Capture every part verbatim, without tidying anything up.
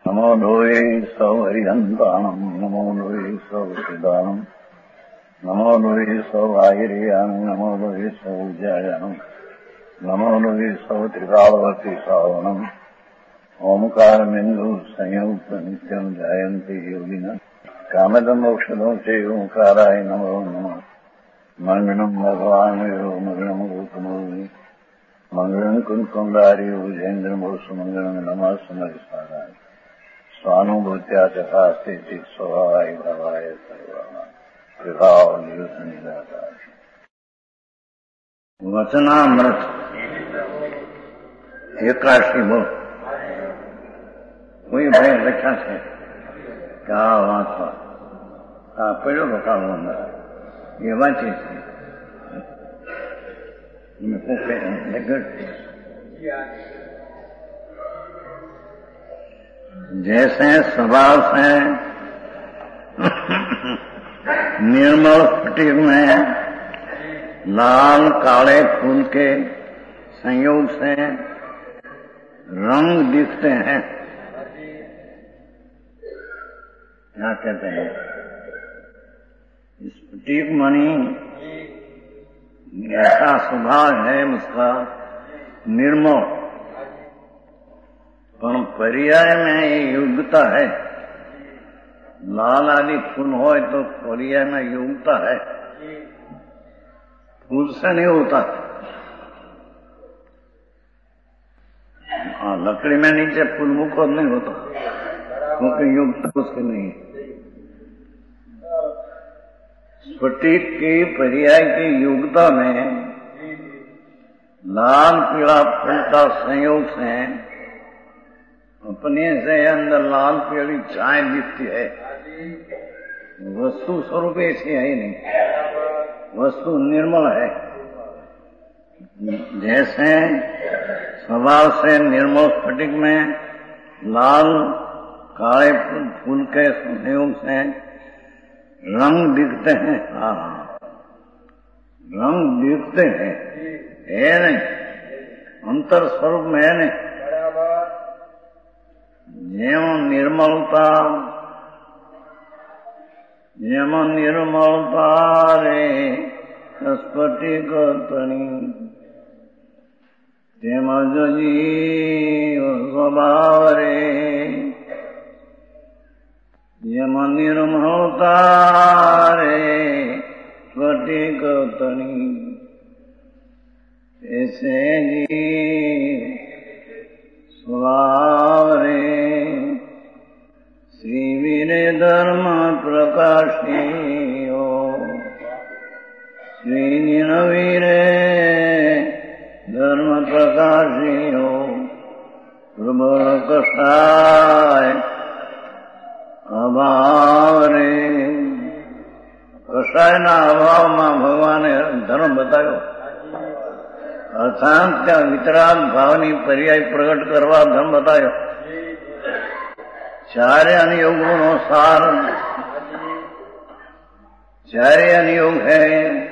नमो लोये सौहरिहन्ताणम् नमो लोये सौहृदानम् नमो लोये सौभागिर्यानम् नमो लोये सौज्यायानम् नमो लोये सौत्रिकालवर्ति सावनम् ओंकारमिन्दु संयुक्त नित्यम् जायन्ति योगिनः कामदम् औषधम् च ओंकाराय नमो नमः मंगलम् भगवान् यो मंगलम् गौतमोऽग्नि मंगलम् कुन्कुण्डारि उजेन्द्रमोसु मंगलम् नमः समरिसाराय स्वानुभूत्या चकास्ते स्वभावाय भावाय सर्वाणां विभावनिदाताय वचनामृत एकादशी बोल कोई भाई लख्या છે क्या वांचवा आ પડ્યો બતાવો અંદર એ વાંચી છે મેં પોતે લગડ जैसे स्वभाव से निर्मल स्फटिक में लाल काले फूल के संयोग से रंग दिखते हैं, क्या कहते हैं स्फटिक मणि ऐसा स्वभाव है उसका निर्मल, पर पर्याय में ये योग्यता है। लाल आदि फूल हो तो पर्याय में योग्यता है, फूल से नहीं होता। हाँ, लकड़ी में नीचे फूल मुको नहीं होता क्योंकि योग्यता उसकी नहीं है। स्फटिक की पर्याय की योग्यता में लाल पीला फूल का संयोग से अपने से अंदर लाल पीली चाय दिखती है, वस्तु स्वरूप ऐसी है ही नहीं, वस्तु निर्मल है। जैसे स्वभाव से निर्मल स्फटिक में लाल काले फूल के संयोग से रंग दिखते हैं, हाँ रंग दिखते हैं, है नहीं अंतर स्वरूप में है नहीं। જેમ નિર્મળતા જેમ નિર્મળતા રે સ્ફટિક તણી તેમજ જીવ સ્વભાવ રે જેમ નિર્મળતા રે સ્ફટિક તણી ऐसे जीव स्वभाव रे श्री वीरे धर्म प्रकाशियो श्री नीलवीरे धर्म प्रकाशियो प्रबल कषाय अभाव रे कषाय ना अभाव में भगवाने धर्म बतायो, अर्थात त्या वितराग भावनी पर्याय प्रकट करवा धर्म बतायो। चारे अनुयोगों नो सार चारे अनुयोग है,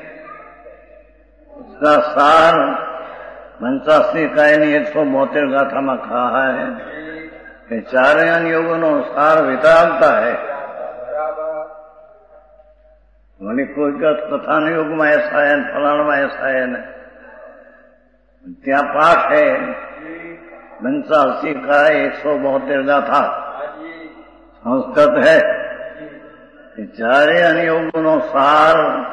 उसका सार पंचासी कायनी एक सौ बहत्तर गाथा में कहा है कि चारे अनुयोगों नो सार वितरागता है। बोले कोई का कथानुयोग में ऐसा है, फलाण में ऐसा है न, त्या पाठ है पंचासी का एक सौ बहत्तर गाथा संस्कृत है। चारे अनुयोगों नो सार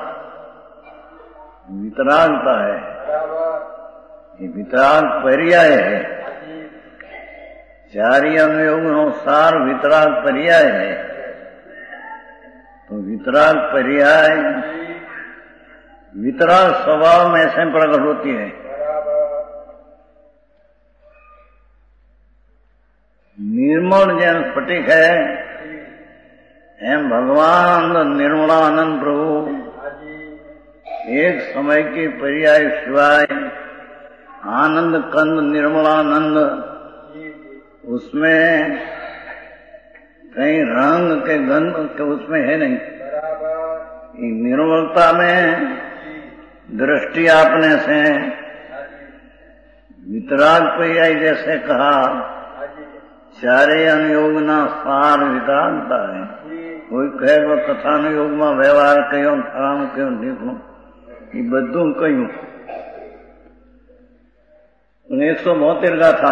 वितरागता है, ये वितराग पर्याय है। चारे अनुयोगों नो सार वितराग पर्याय है, तो वितराग पर्याय वितराग स्वभाव में से प्रकट होती है। निर्मल जैन स्फटिक है, एम भगवान निर्मलानंद प्रभु एक समय की पर्याय शिवाय आनंद कंद निर्मलानंद, उसमें कहीं रंग के गंध के उसमें है नहीं। निर्मलता में दृष्टि आपने से वितराग पर्याय जैसे कहा, चारे अनुयोगना सार वितरागता है। कोई કહે કે કથાનુયોગમાં વ્યવહાર કયો, ફલાણું કયો, ઢીકણું, એ બધું કહ્યું. एक सौ बहत्तर गाथा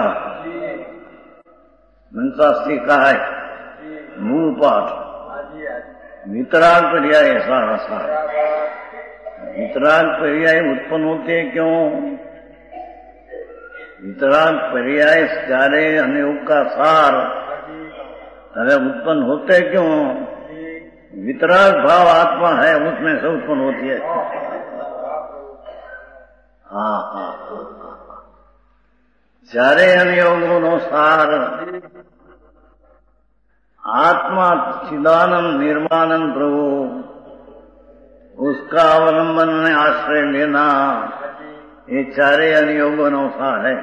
मनशास्त्री कहा है मूल पाठ वितराग पर्याय सारा सारा. वितराग पर्याय उत्पन्न होते क्यों? वितराग पर्याय सारे अनुयोग का सार अरे उत्पन्न होते क्यों? वितराग भाव आत्मा है, उसमें से उत्पन्न होती है. हाँ हाँ चारे अनुयोगों नो सार आत्मा चिदानंद निर्मानंद प्रभु, उसका अवलंबन में आश्रय लेना, ये चारे अनुयोगों नो सार है.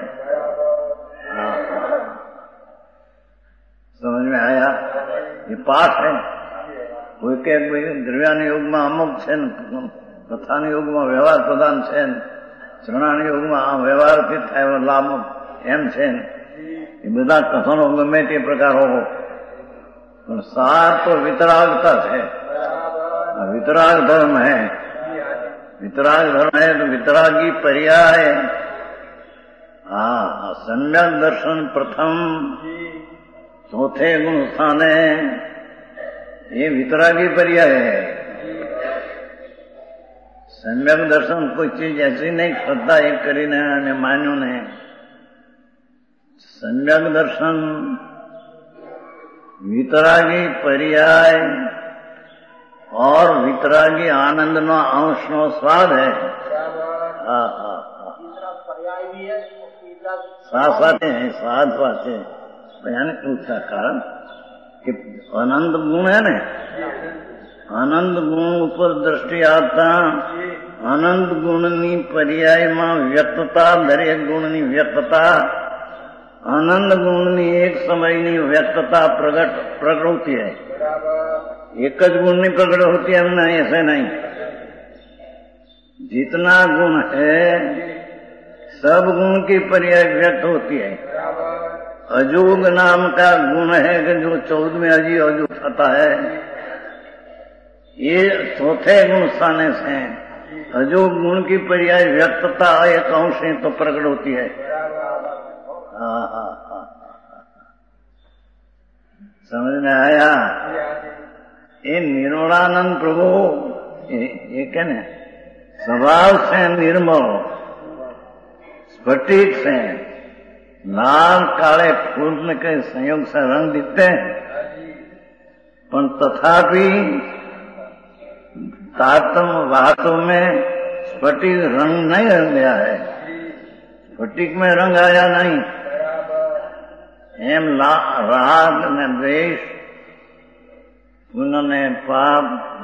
समझ में आया? ये पाठ है. कोई के द्रव्यानुयोग में अमुक है, कथानुयोग में व्यवहार प्रदान है, श्रवणानुयोग में व्यवहार થી થાય લાભ એમ છે. એ બધા કથનો ગમે તે પ્રકાર હોવો, પણ સાર તો વિતરાગતા છે. वितराग धर्म है. वितराग धर्म है तो वितरागी पर्याय. हाँ सम्यक दर्शन प्रथम चौथे गुण स्थाने, ये वितरागी पर्याय है. सम्यक दर्शन कोई चीज ऐसी नहीं श्रद्धा एक करीने અને માન્યું ને. सम्यक दर्शन वितरागी पर्याय और वितरागी आनंद नो अंश नो स्वाद है. हाँ हाँ हाँ साथ साथ है, साथ साथ है. भयानक उसका कारण कि आनंद गुण है ने, आनंद गुण ऊपर दृष्टि आता आनंद गुण नी पर्याय में व्यक्तता, दरेक गुण नी व्यक्तता, आनंद गुण नी एक समय नी व्यक्तता प्रकट प्रकट होती है. एक ज गुण नहीं प्रकट होती है नहीं, ऐसे नहीं. जितना गुण है सब गुण की पर्याय व्यक्त होती है. अजोग नाम का गुण है कि जो चौदहवें अजी अजोग आता है, ये चौथे गुण स्थाने से अजोग गुण की पर्याय व्यक्तता एक अंश से तो प्रकट होती है. हाँ हाँ हाँ समझ में आया? ये निर्मलानंद प्रभु ये क्या न स्वभाव से निर्मल, स्फटिक से लाल काले फूल में कई संयोग से रंग दिखते हैं, पर तथापि तारतम्य वास्तव में स्फटिक रंग नहीं गया है. स्फटिक में रंग आया नहीं. एम राग ने द्वेष, पुण्य ने पाप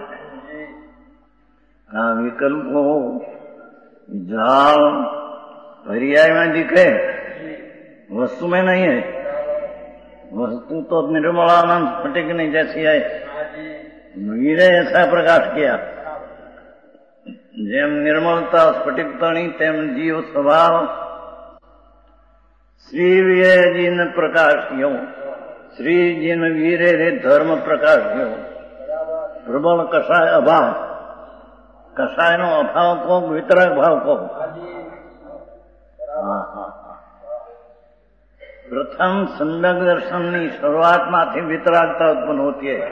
का विकल्पो जाल पर्याय में दिखे, वस्तु में नहीं है. वस्तु तो निर्मलानंद स्फटिक नहीं जैसी है. वीरे ऐसा प्रकाश किया. जेम निर्मलता स्फटिकतणी तेम जीव स्वभाव श्री वीरे जिन प्रकाश्यो, श्री जिन वीरे रे धर्म प्रकाश्यो. प्रबल कषाय अभाव, कषाय नो अभाव को वितराग भाव को. हाँ हाँ प्रथम सम्यक दर्शन नी शुरुआत माथी वितरागता उत्पन्न होती है.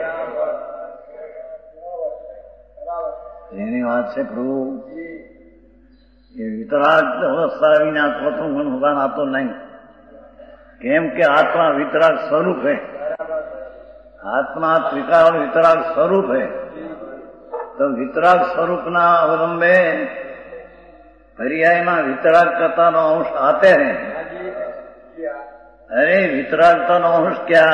એની વાત છે પ્રભુ. એ વિતરાગ અવસ્થા વિના ચોથું ગુણ હોતા નાતો નહીં. કેમ કે આત્મા વિતરાગ સ્વરૂપ है. आत्मा त्रिकाल वितराग स्वरूप है. तो वितराग स्वरूप ना अवलंबे पर्याय में वितरागता नो अंश आते हैं. अरे वितरागता नो अंश क्या?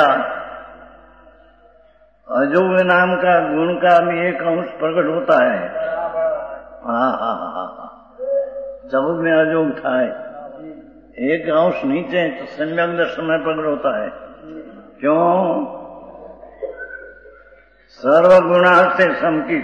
अजोग नाम का गुण का भी एक अंश प्रकट होता है. हाँ हाँ हाँ हाँ चौद में अजोग था, एक अंश नीचे तो सम्यक दर्शन में प्रकट होता है. क्यों? सर्वगुणा से समकित.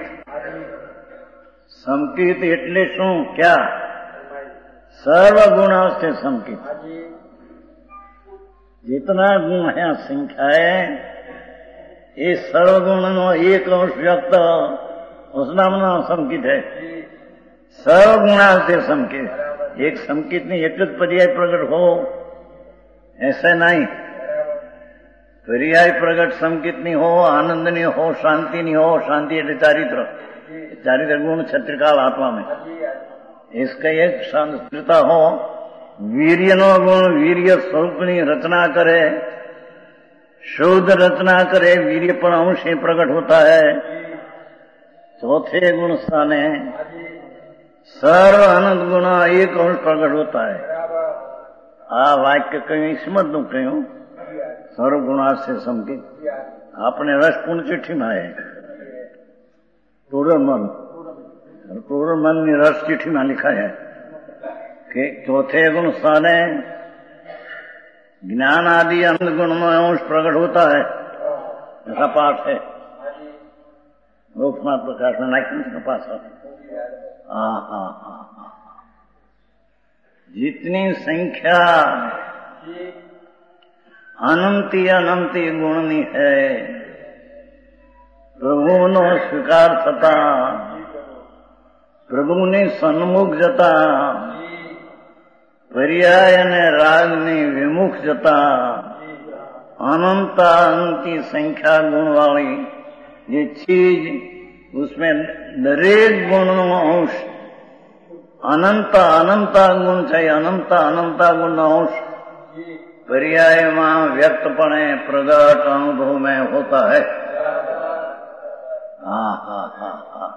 समकित એટલે શું? क्या? सर्वगुणा से समकित. जितना गुण है संख्या है ये सर्वगुण नो एक अंश व्यक्त उस नाम नाम संकित है। सर्वगुणा से संकित, एक संकित नहीं एक पर्याय प्रकट हो ऐसा नहीं। पर्याय प्रकट संकित नहीं हो, आनंद नहीं हो, शांति नहीं हो। शांति એટલે ચારિત્ર, ચારિત્ર ગુણ છત્રિકાળ આત્મા में इसका एक शांतता हो। वीर्य नो गुण वीर्य स्वरूपनी रचना करे, शुद्ध रचना करे, वीर्य पण अंश ही प्रकट होता है। चौथे गुण स्थाने सर्व अनंत गुण एक अंश प्रकट होता है। आ वाक्य कहीं समझ क्यों सर्व गुणा से संकित आपने रस पूर्ण चिट्ठी में आए टोडर मन टोडर मन ने रस चिट्ठी में लिखा है कि चौथे गुण स्थाने ज्ञान आदि अनंत गुण में अंश प्रकट होता है। ऐसा पाठ है लोकनाथ प्रकाश में नाइक पास। हाँ हाँ हाँ हाँ जितनी संख्या अनंती अनंती गुणनी है प्रभु नो स्वीकार थता प्रभु ने सन्मुख जता पर्याय ने राग ने विमुख जता अनंता अनंती संख्या गुण वाली ये चीज उसमें दरेक गुण अंश अनंता अनंता गुण चाहिए। अनंता अनंता गुण अंश पर्याय में व्यक्तपणे प्रगट अनुभव में होता है। हाँ हाँ हाँ हाँ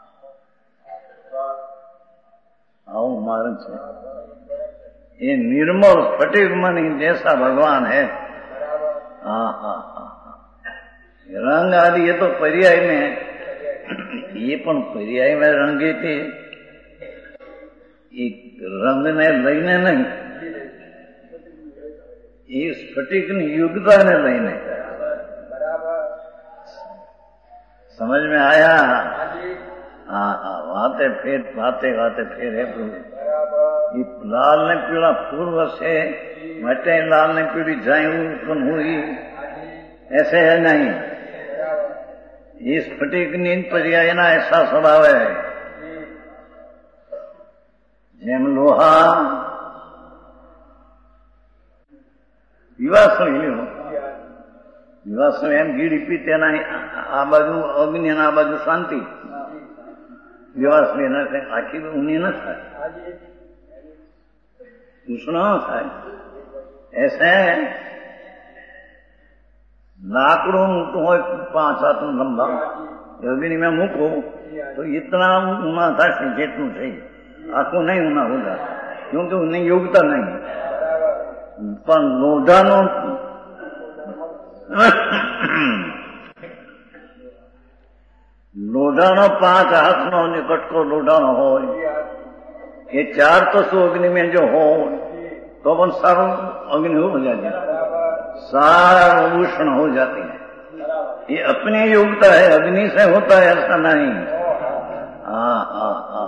आओ महाराज से ये निर्मल स्फटिक मणि जैसा भगवान है। हाँ हाँ हाँ रंग आदि ये तो पर्याय में ये पण पर्याय में रंगे थे रंग ने लईने नहीं ये स्फटिक युगता ने लईने समझ में आया। हाँ हाँ बातें फिर बातें बातें फिर है प्रभु। ये लाल ने पीड़ा पूर्व से मटे लाल ने पीड़ी जाए उत्पन्न हुई ऐसे है नहीं। ये स्फटिक नींद पर्याय ना ऐसा स्वभाव है જેમ લોહા વિવાસળ હિલ્યો વિવાસળ એમ ગીડી પીતે ના આ બાજુ અગ્નિ આ બાજુ શાંતિ વિવાસળી ના થાય આખી ઊની ન થાય ઉષ્ણ થાય ऐसे लाकड़ों मोटू हो पांच हाथ लंबा अग्नि में मूको तो इतना ऊना था जेटू चाहिए आखो नहीं ऊना होगा क्योंकि उन्हें योग्यता नहीं। पर लोढ़ानो लोढ़ानो पांच हाथ नो कटको लोढ़ानो हो ये चार तो सौ अग्नि में जो हो तो अपन सारो अग्नि हो जाती है सारा उष्ण हो जाती है। ये अपनी योग्यता है अग्नि से होता है ऐसा नहीं। हाँ हाँ हाँ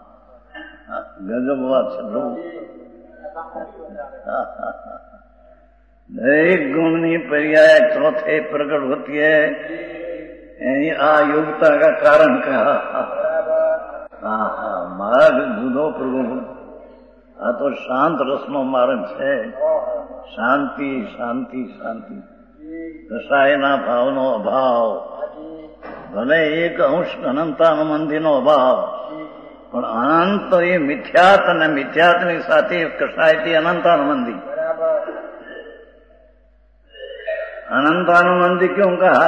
गजब बात चलो एक गुणनी पर्याय चौथे प्रकट होती है आ योग्यता का कारण कहा। हाँ हाँ मार्ग जुदो प्रभु आ तो शांत रसनो मार्ग है शांति शांति शांति रसायना भावनो अभाव भले एक अंश अनंतानुबंधी नो अभाव પણ અનંત એ મિથ્યાત અને મિથ્યાતની સાથે કસાયથી અનંતાનુબંધી अनंतानुबंधी क्यों कहा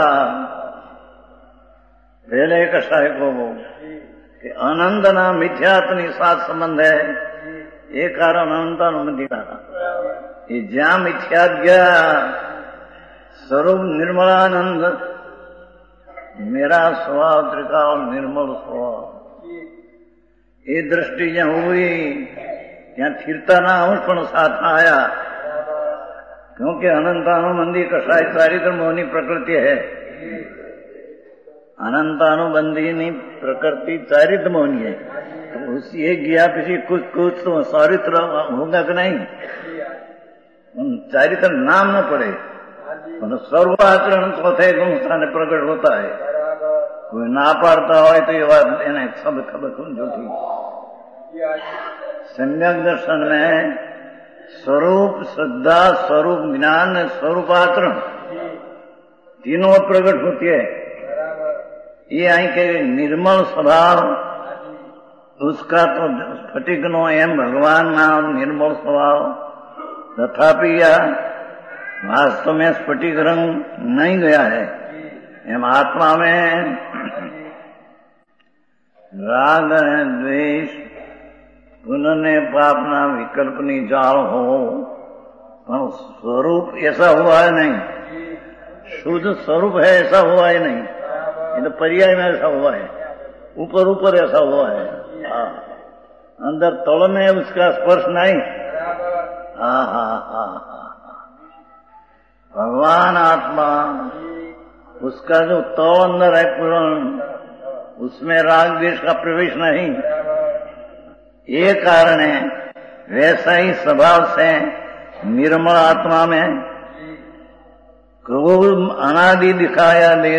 पहले कसाय को वो कि अनंत ना मिथ्यात्नी साथ संबंध है ये कारण अनंतानुबंधी कहा। ये ज्या मिथ्यात गया स्वरूप निर्मलानंद मेरा स्वभाव त्रिकाल निर्मल स्वभाव ये दृष्टि जहाँ हुई ત્યાં थिरता ना अंश पण साथ आया क्योंकि अनंतानुबंधी कसाय चारित्र मोहनी प्रकृति है। अनंतानुबंधी प्रकृति चारित्र मोहनी है तो उसी एक गया पीछे कुछ कुछ तो चारित्र होगा कि नहीं चारित्र नाम न पड़े, पर सर्वाचरण चौथे गुण स्थाने प्रकट होता है। कोई ना पाड़ता हो तो ये बात એને सब खबर सुन झूठी। सम्यक दर्शन में स्वरूप श्रद्धा, स्वरूप ज्ञान, स्वरूपाचरण तीनों प्रकट होती है। ये आई के निर्मल स्वभाव उसका तो स्फटिक नो एम भगवान ना निर्मल स्वभाव, तथापि यह वास्तव में स्फटिक रंग नहीं गया है। एम आत्मा में राग અને द्वेष पुण्य पापना विकल्पनी जाल हो, पर स्वरूप ऐसा हुआ है नहीं। शुद्ध स्वरूप है ऐसा हुआ है नहीं, ये तो पर्याय में ऐसा हुआ है, ऊपर ऊपर ऐसा हुआ है। हाँ, अंदर तल में उसका स्पर्श नहीं। हाँ हाँ हाँ हाँ, भगवान आत्मा उसका जो तल अंदर है पूर्ण, उसमें राग द्वेष का प्रवेश नहीं। ये कारण है वैसा ही स्वभाव से निर्मल आत्मा में क्रोध अनादि दिखाया दे,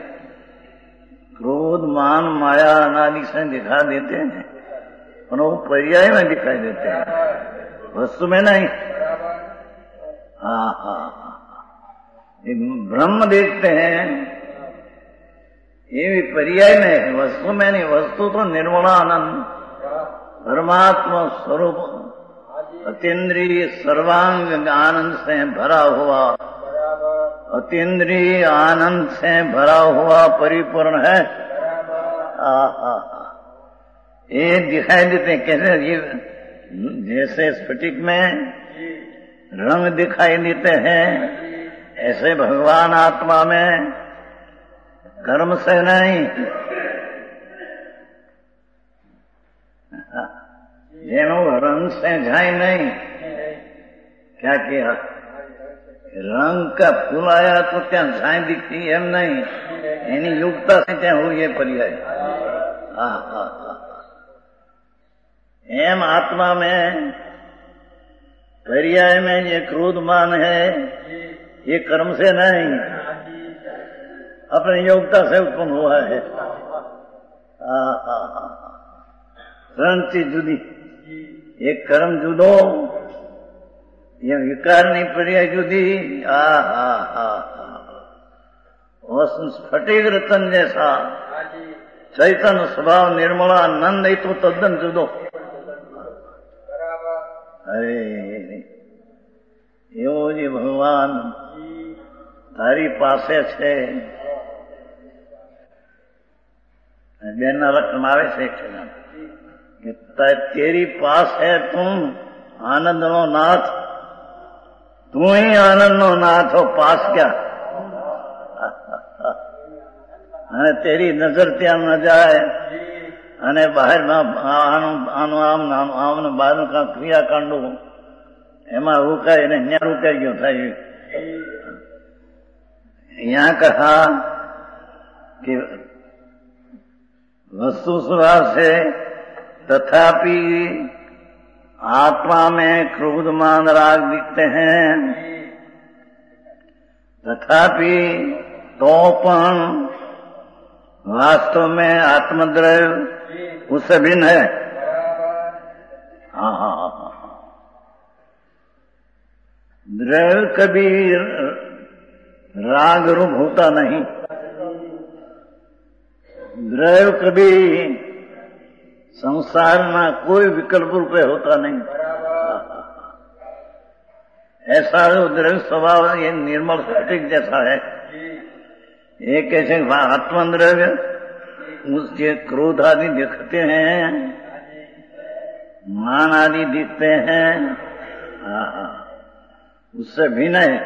क्रोध मान माया अनादि से दिखा देते हैं, पर वो पर्याय में दिखाई देते हैं, वस्तु में नहीं। हाँ हाँ हाँ, ब्रह्म देखते हैं ये भी पर्याय में है, वस्तु में नहीं। वस्तु तो निर्मलानंद परमात्मा स्वरूप अतीन्द्रिय सर्वांग आनंद से भरा हुआ, अतीन्द्रिय आनंद से भरा हुआ परिपूर्ण है। आहा, ये दिखाई देते कैसे, ये जैसे स्फटिक में रंग दिखाई देते हैं, ऐसे भगवान आत्मा में कर्म से नहीं, જેનો રંગ से જાય नहीं। क्या किया, रंग का फूल आया तो त्या झाई दिखती एम नहीं, एनी युक्ता से त्या हुई है पर्याय। हाँ हाँ हाँ, एम आत्मा में पर्याय में ये क्रोधमान है, ये कर्म से नहीं, अपनी योग्यता से उत्पन्न हुआ है। हाँ हाँ हाँ, ત્રણ ચીજ જુદી, એક કર્મ જુદો, ये विकारनी पर्याय जुदी। आ हा हा हा, स्फटिक रतन जैसा चैतन्य स्वभाव निर्मलानंद ही तो तद्दन जुदो। अरे एवो जी भगवान तारी पासे छे, बेना लक्षण आवे छे कि तेरी पास है तुम आनंद नो नाथ, तू ही आनंद नो नाथ हो, पास क्या। અને તેરી નજર ત્યાં ન જાય અને બહારમાં આનું આનું આમ આમ આમ બહારનું કામ ક્રિયાકાંડો એમાં રોકાય ને ત્યાં રોકાઈ ગયો થાય। यहाँ कहा कि वस्तु स्वभाव से तथापि आत्मा में क्रोधमान राग दिखते हैं, तथापि तो पण वास्तव में आत्मद्रव्य उससे भिन्न है। हाँ हाँ हाँ, द्रव्य कभी राग रूप होता नहीं, द्रव्य कभी संसार में कोई विकल्प रूपे होता नहीं। ऐसा जो द्रव्य स्वभाव ये निर्मल स्फटिक जैसा है। ये कैसे आत्मद्रव्य उसके क्रोध आदि दिखते हैं, मान आदि दिखते हैं, उससे भिन्न है।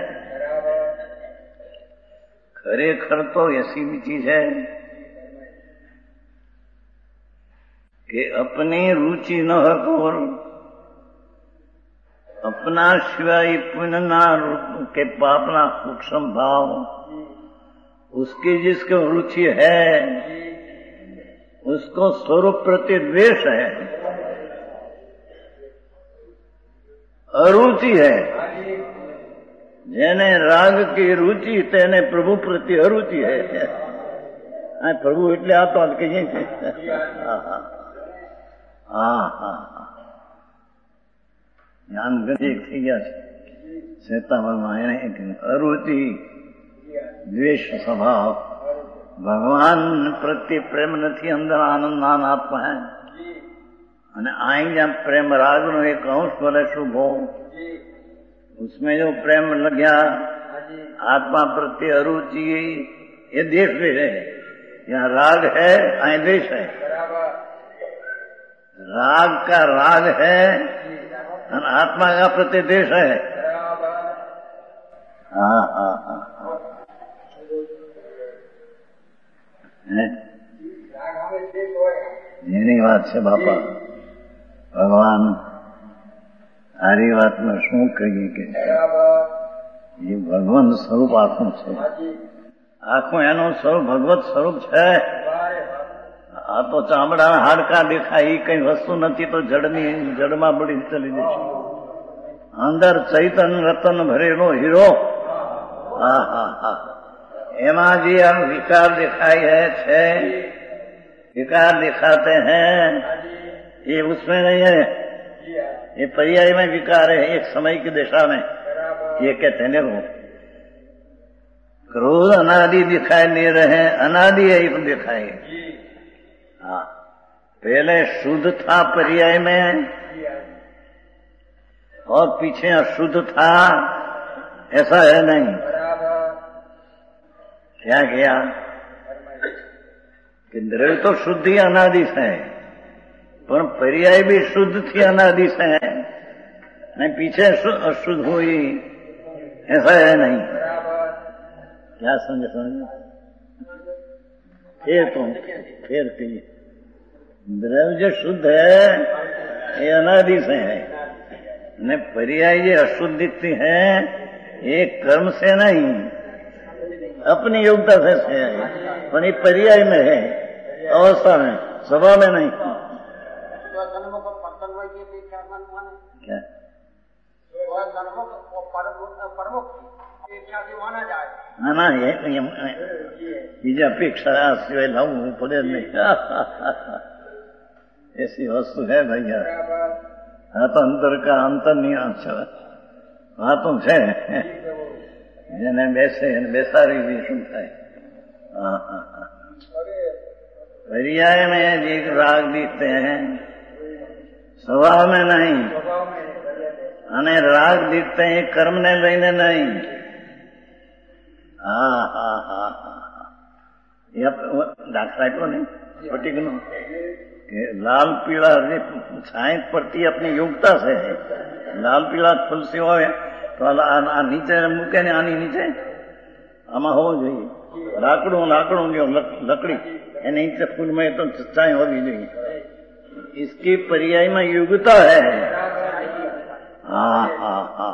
खरेखर तो ऐसी भी चीज है कि अपनी रुचि न हो, अपना शिवाय पुण्यना के पापना सूक्ष्म भाव उसकी जिसको रुचि है उसको स्वरूप प्रति द्वेष है, अरुचि है। જેને રાગ કી રુચિ તેને પ્રભુ પ્રત્યે અરુચિ હે. આ પ્રભુ એટલે આ તો કહીએ છે. હા હા હા હા જ્ઞાન ગતિ થઈ ગયા છે. શ્વેતાવરમાં એને અરુચિ દ્વેષ સ્વભાવ, ભગવાન પ્રત્યે પ્રેમ નથી, અંદર આનંદ આત્મા હૈ. અને आई जब प्रेम राग नो एक अंश बोले शुभ हो, उसमें जो प्रेम लग गया आत्मा प्रति अरुचि, ये देश भी है. यहाँ राग है, आई देश है. राग का राग है और आत्मा का प्रति देश है. हाँ हाँ हाँ એની વાત છે બાપા. ભગવાન આરી વાતમાં શું કહીએ કે એ ભગવાન સ્વરૂપ આખું છે. આખું એનું સ્વરૂપ ભગવત સ્વરૂપ છે. આ તો ચામડા હાડકા દેખાય એ કઈ વસ્તુ નથી, તો જડની જડમાં પડી ચલી જશે. અંદર ચૈતન્ય રતન ભરેલો હીરો. હા હા હા એમાં જે આમ વિકાર દેખાય છે, विकार दिखाते हैं, ये उसमें नहीं है. ये पर्याय में विकार है, एक समय की दिशा में. ये कहते हैं वो क्रोध अनादि दिखाई दे रहे हैं, अनादि एक दिखाई. हाँ पहले शुद्ध था पर्याय में और पीछे अशुद्ध था, ऐसा है नहीं. क्या किया कि द्रव्य तो शुद्धि अनादि से है, पर पर्याय भी शुद्ध थी अनादि से है, नहीं पीछे अशुद्ध हुई, ऐसा है नहीं. क्या समझे समझे फिर तुम फिर कहिए द्रव्य जो शुद्ध है ये अनादि से है, ने पर्याय ये अशुद्ध दिखती है, ये कर्म से नहीं अपनी योग्यता से है, पर ये पर्याय में है, अवस्था में, स्वभाव में नहीं. क्या ना बीजा अपेक्षा सिवाय लावू पड़े नहीं. ऐसी वस्तु है भैया. हाँ तो अंतर का अंतर नहीं अच्छा हाँ तो है જેને બેસે એને બેસાડી भी શું થાય. हाँ हाँ हाँ पर्याय में जी राग दिखते हैं, स्वभाव में नहीं. અને રાગ दिखते हैं कर्म ने લઈને नहीं. હા હા હા હા દાખલા આપ્યો ને સ્ફટિકનો કે લાલ પીળા છાંય પડતી अपनी योग्यता से है. लाल पीला तुलसी હોય તો આ નીચે મૂકે ને આની નીચે આમાં હોવો જોઈએ. લાકડું લાકડું જો લકડી એની નીચે ફૂલમાં તો ચાય હોવી જોઈએ. इसकी पर्याय में योग्यता है. हाँ हाँ हाँ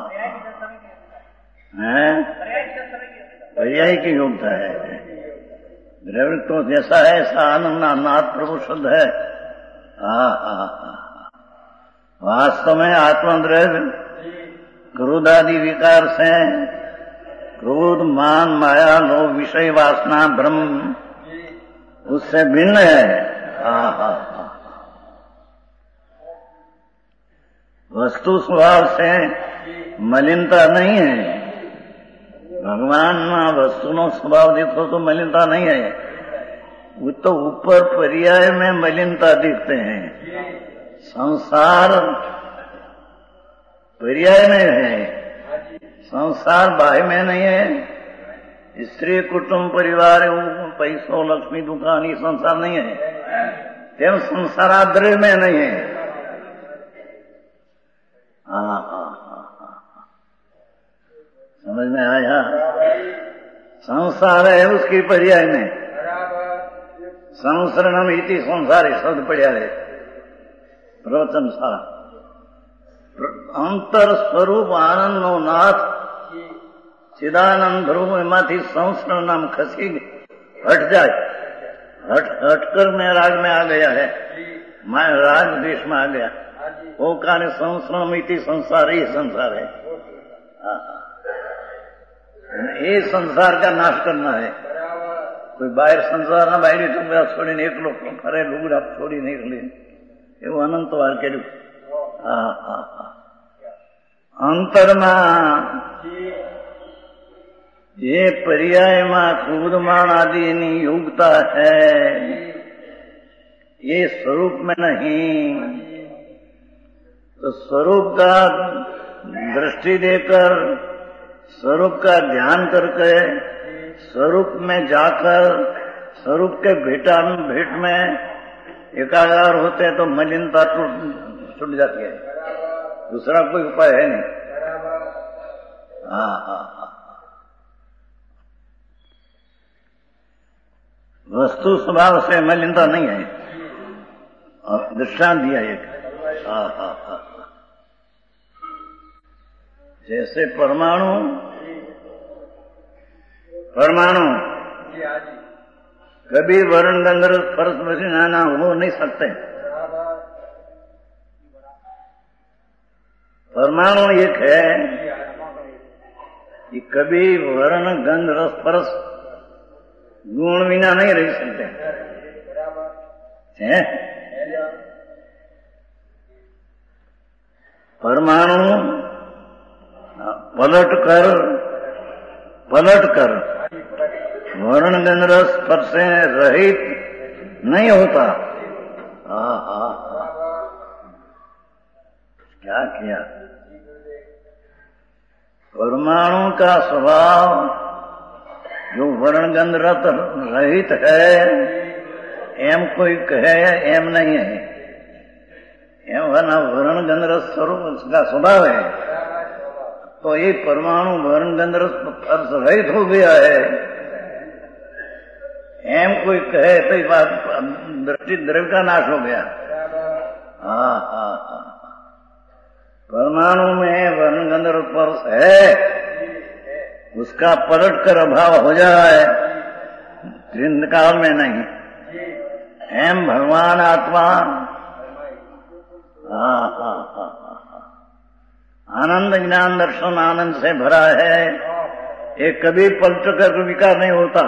है पर्याय की योग्यता है. द्रव्य तो जैसा है ऐसा आनंद नाथ प्रभु शुद्ध है. हाँ हाँ हाँ वास्तव में आत्मद्रव्य क्रोध आदि विकार से, क्रोध मान माया लोभ विषय वासना भ्रम उससे भिन्न है. हाँ हाँ हाँ वस्तु स्वभाव से मलिनता नहीं है. भगवान में वस्तु नो स्वभाव देखो तो मलिनता नहीं है. वो तो ऊपर पर्याय में मलिनता दिखते हैं. संसार पर्याय में है, संसार बाह्य में नहीं है. स्त्री कुटुंब परिवार पैसो लक्ष्मी दुकान ये संसार नहीं है. तेम संसार द्रव्य में नहीं है. हाँ हाँ हाँ हाँ समझ में आया. संसार है उसकी पर्याय में. संसरणम इति संसारी शब्द पढ़िया है प्रवचन सारा. अंतर स्वरूप आनंद नो नाथ चिदानंद ध्रुव एमांथी संस्करण नाम खसी हट जाए. हट हटकर मैं राग में आ गया है, मैं राग देश में आ गया. वो कार्य संस्करण मिति संसार ही संसार है. ये संसार का नाश करना है। कोई बाहर संसार ना बाहरी तुम छोड़ी एक लोग फरे लुगड़ा छोड़ी निकली એવું અનંત વાર કર્યું. હા હા હા અંતરમાં જે પર્યાયમાં ક્રોધમાન આદિની યોગ્યતા है ये स्वरूप में नहीं, तो स्वरूप का दृष्टि देकर स्वरूप का ध्यान करके स्वरूप में जाकर स्वरूप के भेटा भेंट में एकागार होते हैं तो मलिनता छूट जाती है। दूसरा कोई उपाय है नहीं। हाँ हाँ हाँ वस्तु स्वभाव से मलिनता नहीं है। और दृष्टांत दिया एक। हाँ हाँ हाँ जैसे परमाणु परमाणु कभी वर्ण गंधर्व स्पर्श वशी नाना हो नहीं सकते। परमाणु एक है कि कभी वर्ण गंध रस स्पर्श गुण बिना नहीं रह सकते हैं। परमाणु पलट कर पलट कर वर्ण गंध रस स्पर्श से रहित नहीं होता। हाँ हाँ क्या किया? परमाणु का स्वभाव जो वर्ण गंध रस रहित है एम कोई कहे एम नहीं है। एम है ना वर्ण गंध रस स्वरूप उसका स्वभाव है। तो ये परमाणु वर्ण गंध रस स्पर्श रहित हो गया है एम कोई कहे तो बात दृष्टि द्रव्य का नाश हो गया। हाँ हाँ हाँ परमाणु में वर्ण गंध रस स्पर्श है उसका पलट कर अभाव हो जाए काल में नहीं। एम भगवान आत्मा हाँ हाँ हाँ हाँ आनंद ज्ञान दर्शन आनंद से भरा है। ये कभी पलट कर विकार नहीं होता।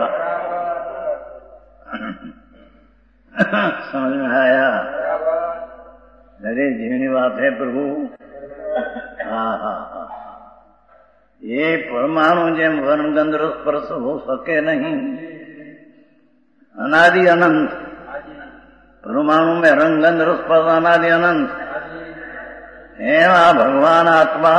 समझ में आया? अरे जीवनी बात है प्रभु। हाँ हाँ हाँ ये परमाणु जेम वर्ण गंध रस स्पर्श हो सके नहीं। अनादि अनंत परमाणु में रंग गंध रस स्पर्श अनादि अनंत एवं भगवान आत्मा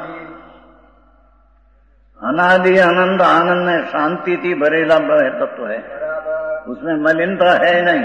अनादि अनंत आनंद में शांति थी भरेला तत्व है। उसमें मलिनता है नहीं।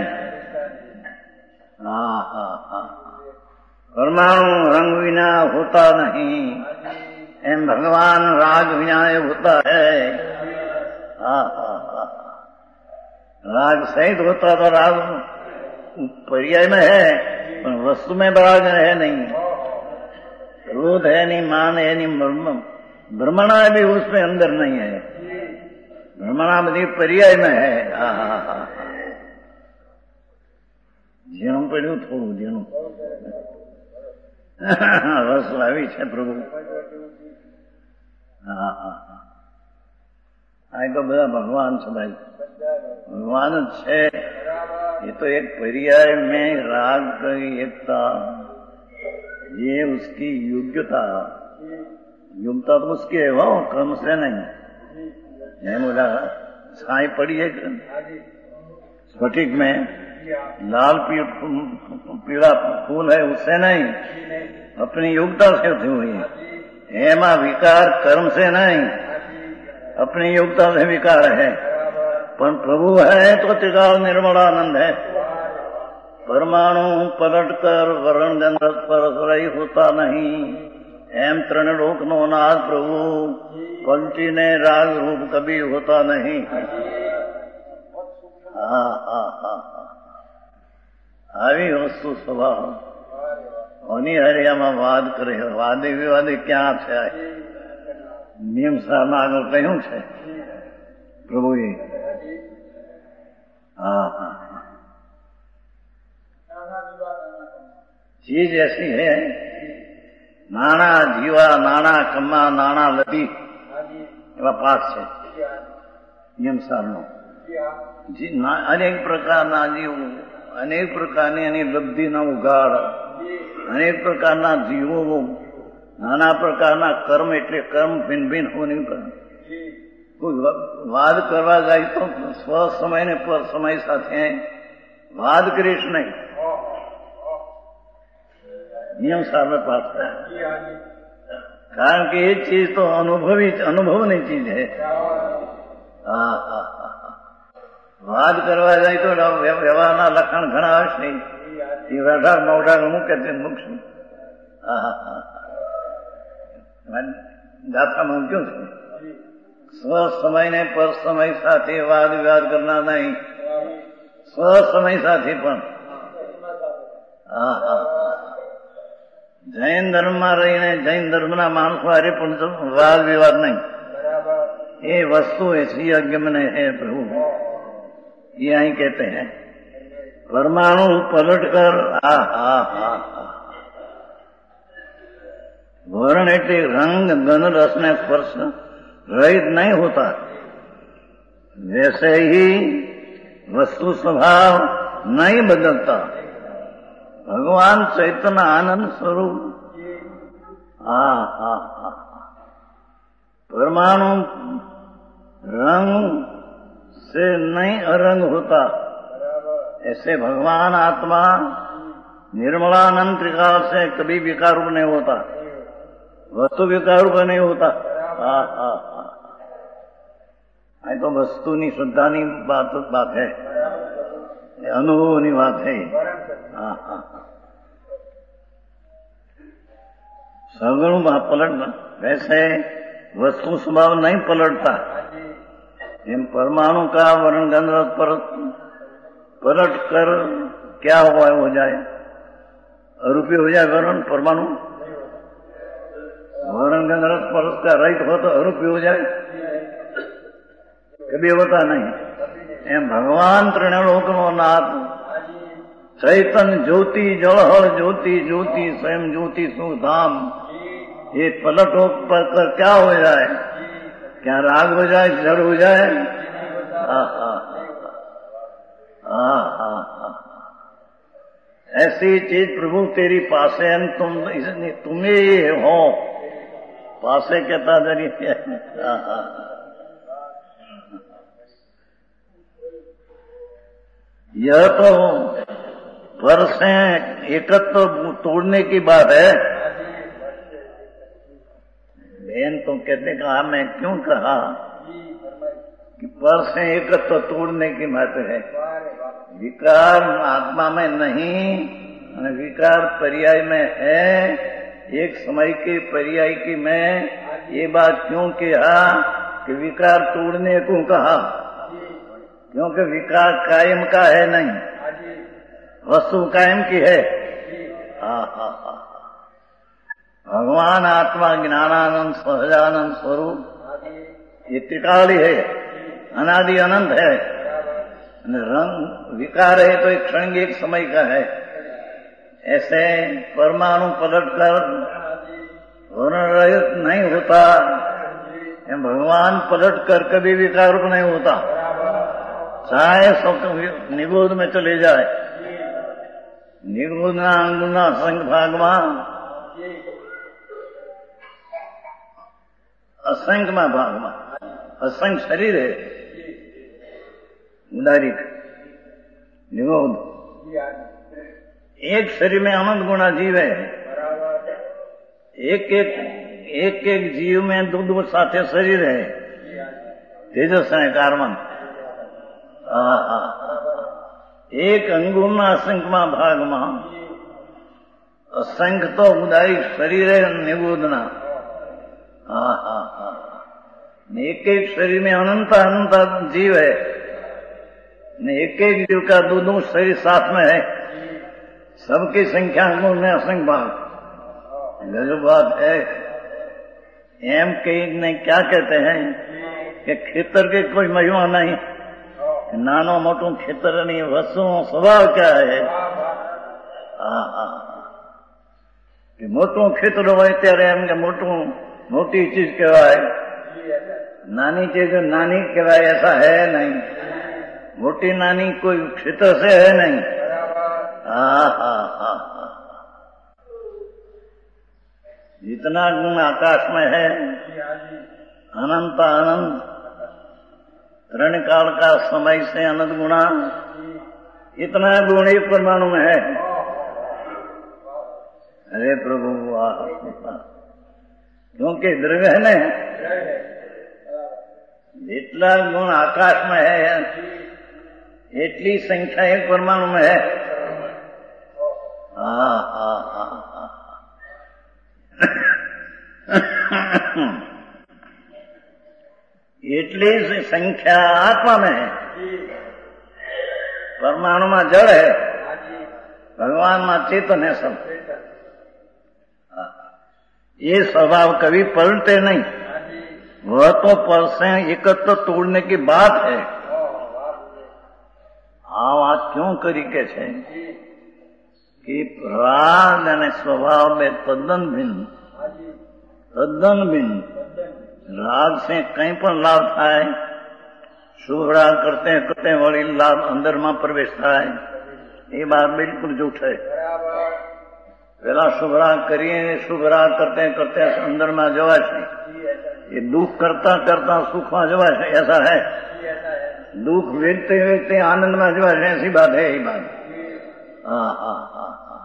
हाँ हाँ हाँ परमाणु रंग बिना होता नहीं। एम भगवान राग बिना होता है। हाँ हाँ हाँ राग सहित होता तो राग पर्याय में है पर वस्तु में राग है नहीं। क्रोध है नहीं मान है नहीं भ्रमणा भी उसमें अंदर नहीं है। भ्रमणा बधी पर्याय में है। हाँ हाँ हाँ જેનું પડ્યું થોડું જેનું રસ લાવી છે પ્રભુ. હા હા હા આ તો બધા ભગવાન છે ભાઈ. ભગવાન જ છે. ये तो एक पर्याय में राग की एकता ये उसकी योग्यता योग्यता तो उसके है वो कर्म से नहीं है. बोला छाई पड़ी है स्फटिक में लाल पीला फूल है उससे नहीं अपनी योग्यता से उठी हुई है. हेमा विकार कर्म से नहीं अपनी योग्यता से विकार है. पर प्रभु है तो त्रिकाल निर्मलानंद है. परमाणु पलट कर वर्ण गंध स्पर्श रही होता नहीं. एम तृण लोक नो नाथ प्रभु पलटी ने राग रूप कभी होता नहीं. हा हा हा આવી વસ્તુ સ્વભાવ ઓની હરિયામાં વાદ કરે. વાદે વિવાદે ક્યાં છે? મીમાંસામાં આગળ કહ્યું છે પ્રભુએ. हाँ हाँ चीज ऐसी है नाना जीवा नाना कम्मा नाना लदी એવા પાઠ છે નિયમસારનો. અનેક પ્રકારના જીવો, અનેક પ્રકારની એની લબ્ધિના ઉગાડ, અનેક પ્રકારના જીવો, નાના પ્રકારના કર્મ, એટલે કર્મ ભિન્ન ભિન્ન હોની પર કોઈ વાદ કરવા જાય તો સ્વ સમય ને પર સમય સાથે વાદ કરીશ નહીં. નિયમ સામે પાસ થાય, કારણ કે એ ચીજ તો અનુભવી અનુભવની ચીજ છે. હા હા હા વાદ કરવા જાય તો વ્યવહારના લક્ષણ ઘણા આવશે નહીં. એ અઢાર મોઢાર મૂકે તે મૂકશે. હા હા હા ગાથામાં મૂક્યું છે સ્વ સમય ને પર સમય સાથે વાદ વિવાદ કરનાર નહીં, સ્વ સમય સાથે પણ. હા હા જૈન ધર્મમાં રહીને જૈન ધર્મના માણસો હારે પણ વાદ વિવાદ નહીં. એ वस्तु ऐसी यज्ञ में है प्रभु, ये અહીં कहते हैं परमाणु पलट कर आ हा हा वर्ण એટલે रंग गंध रस ने स्पर्श रहित नहीं होता, वैसे ही वस्तु स्वभाव नहीं बदलता. भगवान चैतन्य आनंद स्वरूप हा हा हा परमाणु रंग से नहीं अरंग होता, ऐसे भगवान आत्मा निर्मलानंद त्रिकाल से कभी विकार रूप नहीं होता, वस्तु विकार रूप नहीं होता. हा हा हा આ તો વસ્તુની શ્રદ્ધાની બાત બાત है, અનુભવની વાત है. હા હા સગुण पलट वैसे वस्तु स्वभाव नहीं पलटता. एम परमाणु का वर्ण गंध पर पलट कर क्या हुआ हो जाए, अरूपी हो जाए वर्ण परमाणु. वर्ण गंध रस परस का रहित हो तो अरूपी हो जाए, कभी होता नहीं. एम भगवान त्रिलोकनो नाथ चैतन्य ज्योति जलहल ज्योति ज्योति स्वयं ज्योति सुख धाम, ये पलट हो पर कर क्या हो जाए, क्या राग हो जाए, जड़ हो जाए. हा हा हा हा हा ऐसी चीज प्रभु तेरी पासे है, तुम तुम्हें ये हो पासे कहता जरिए. हा हा यह तो पर से एकत्व तोड़ने की बात है. बहन तो कहते कहा मैं क्यों कहा कि पर से एकत्व तोड़ने की बात है. विकार आत्मा में नहीं, विकार पर्याय में है. एक समय के पर्याय की मैं ये बात क्यों कहा कि विकार तोड़ने को कहा, क्योंकि विकार कायम का है नहीं, वस्तु कायम की है. हा हा हा भगवान आत्मा ज्ञानानंद सहजानंद स्वरूप ये त्रिकाली है, अनादि अनंत है. रंग विकार है तो एक क्षण एक समय का है. ऐसे परमाणु पलट कर वर्ण रहित नहीं होता, भगवान पलट कर कभी विकार रूप नहीं होता, चाहे सब निगोद में चले जाए. નિર્ગુણના અંગુના અસંગ ભાગમાં અસંગમાં ભાગમાં અસંગ શરીર है उदारिक निगोद. एक शरीर में अनंत गुणा जीव है. एक एक एक एक जीव में दो दो साथे शरीर है, तेजस है कार्बन. હા હા એક અંગુના અસંખ્યમાં ભાગમાં असंख्य तो उदारिक शरीर है निगोदना. हा हा हा एक एक शरीर में अनंत अनंत जीव है, एक एक जीव का दो दो शरीर साथ में है, सबकी संख्या में असंख्य भाग. गजब बात है. एम कई ने क्या कहते हैं कि खेतर के कोई महिमा नहीं, नानो मोटू खेतर नहीं, वस्तु स्वभाव क्या है. હા હા મોટું ખેતર હોય ત્યારે એમ કે મોટું મોટી ચીજ કહેવાય, नानी चीज नानी कहवाय ऐसा है नहीं, मोटी नानी कोई क्षेत्र से है नहीं। हा हा हा हा जितना गुण आकाश में है, अनंत अनंत ऋण काल का समय से अनंत गुणा, इतना गुण एक परमाणु में है। अरे प्रभु वाह, क्योंकि द्रव्य है न, जितना गुण आकाश में है इतनी संख्या एक परमाणु में है। हा हा हा हा એટલી સંખ્યા આત્મા में है, परमाणु में जड़ है, भगवान में चेतन है सब। ये स्वभाव कभी पलटे नहीं, वह तो पर से एकत्र तोड़ने की बात है। आ बात क्यों करी के छे कि राग અને स्वभाव में तद्दन भिन्न, तद्दन भिन्न। राग से कहीं पर लाभ थाय, शुभ राग करते करते वही लाभ अंदर में प्रवेश थाय, ये बात बिल्कुल झूठ है। पहला शुभ राग करिए, शुभ राग करते करते अंदर में जवाश है, ये दुख करता करता सुख में जवाश है, ऐसा है। दुख वेचते वेचते आनंद में जवाश है, ऐसी बात है। यही बात हाँ हाँ हाँ हाँ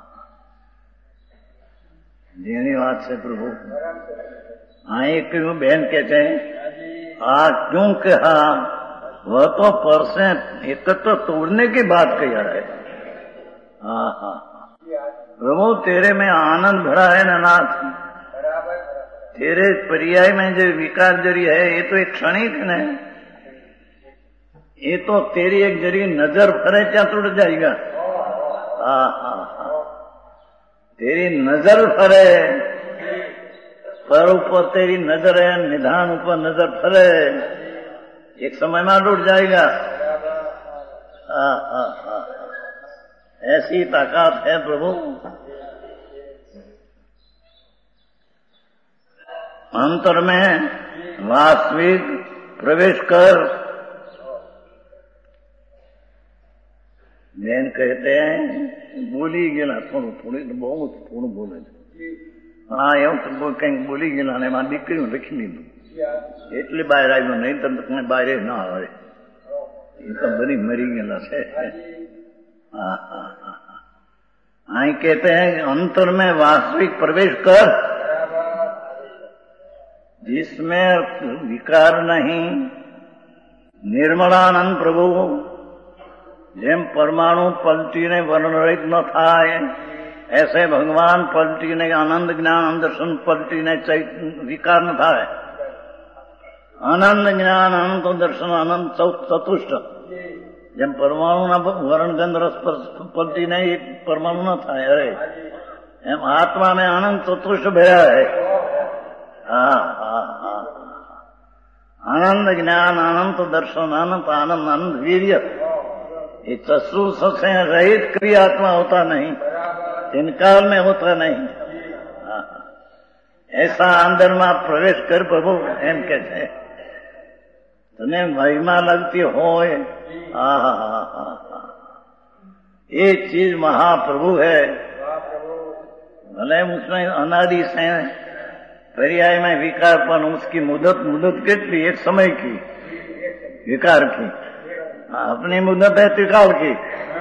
जेनी बात से प्रभु हाँ एक क्यों बहन कहते हैं आ क्यों कहा, वह तो पर से एकत्र तोड़ने की बात कही है। हाँ हाँ प्रभु तेरे में आनंद भरा है ना नाथ, तेरे पर्याय में जो विकार जरी है ये तो एक क्षणिक है, ये तो तेरी एक जरी नजर फरे क्या टूट जाएगा। हाँ हाँ हाँ तेरी नजर फरे, पर ऊपर तेरी नजर है, निधान ऊपर नजर फरे, एक समय में टूट जाएगा। हाँ हाँ हाँ ऐसी ताकत है प्रभु। अंतर में वास्तविक प्रवेश कर। जैन कहते हैं बोली गेला थोड़ू थोड़ी तो बहुत थोड़ू बोले हाँ एवं तो कहीं बोली गेला ने मां दीकरी लखी लीधु एटली बाहर આવ્યો नहीं तो तुम्हें बाहर ना आवे, ये तो बड़ी मरी गेला से। हाँ हाँ हाँ आई कहते हैं अंतर में वास्तविक प्रवेश कर, जिसमें विकार नहीं, निर्मलानंद प्रभु। જેમ પરમાણુ પલટીને વર્ણરહિત ન થાય, ऐसे भगवान पलटीने आनंद ज्ञान दर्शन पलटीने विकार न थाय। आनंद ज्ञान अनंत दर्शन अनंत चतुष्ट, જેમ પરમાણુના વરણ ગંધ રસ પલટીને પરમાણુ ન થાય, અરે એમ આત્મા में अनंत चतुष्ट भरा है। हाँ हाँ हाँ आनंद ज्ञान अनंत दर्शन अनंत आनंद अनंत वीर्य, ये चतुर्थ से रहित कभी आत्मा होता नहीं, इनकाल में होता नहीं। ऐसा अंदर में प्रवेश कर प्रभु एम के छे तने महिमा लगती हो। ये चीज महाप्रभु है, भले उसमें अनादि से पर्याय में विकार, पर उसकी मुदत मुदत कितनी, एक समय की विकार की, अपनी मुद्दत है त्रिकाल की।